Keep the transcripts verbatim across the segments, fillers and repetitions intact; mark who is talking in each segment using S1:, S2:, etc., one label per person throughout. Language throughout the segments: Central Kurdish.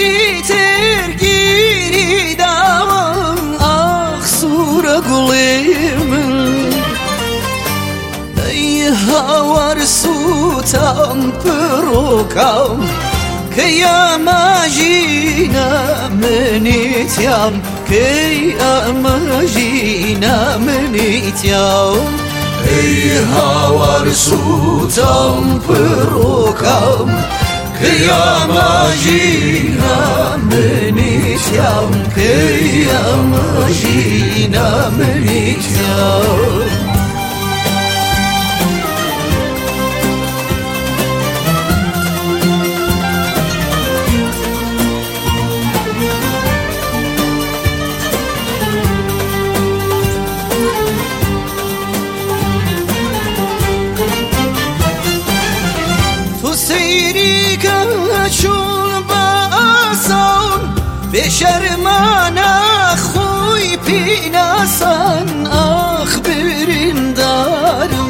S1: gider geri davam ah sura gulimin ey havar sutam perokam kıyamajina menityam kıyamajina menityam ey havar sutam perokam kıyamajina menityam kıyamajina menityam بشرمانا خوی پیناسان آخ بریندارم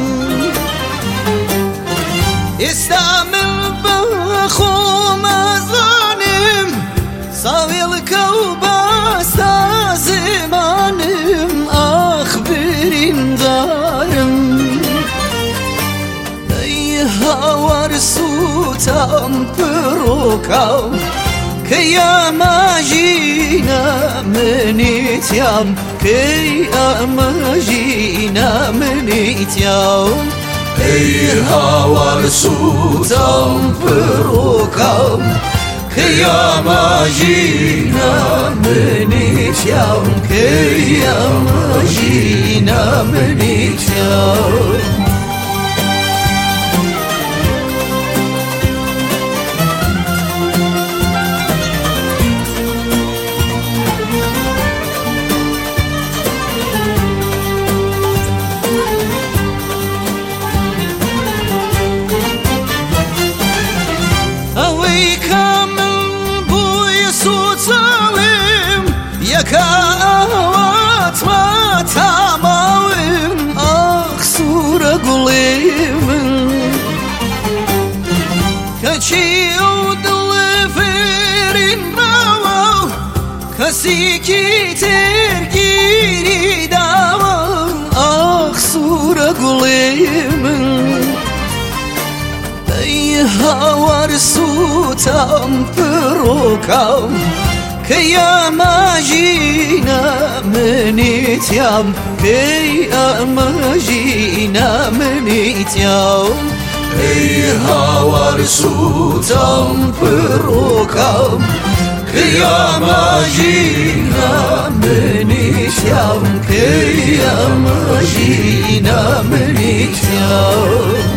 S1: استعمل بخوم ازانم ساویل کوباستا زمانم آخ بریندارم ای هاور سوتام پروکام kıyamajina menityam kıyamajina menityam ey havar sutam perokam kıyamajina menityam kıyamajina menityam Yakavatma tamamım ah sura gulimin Kaçıyordul ferin bravo Kasiki tergiri dava ah sura gulimin Ey havar sutam perokam kıyamajina menityam kıyamajina menityam ey havar sutam perokam kıyamajina menityam kıyamajina menityam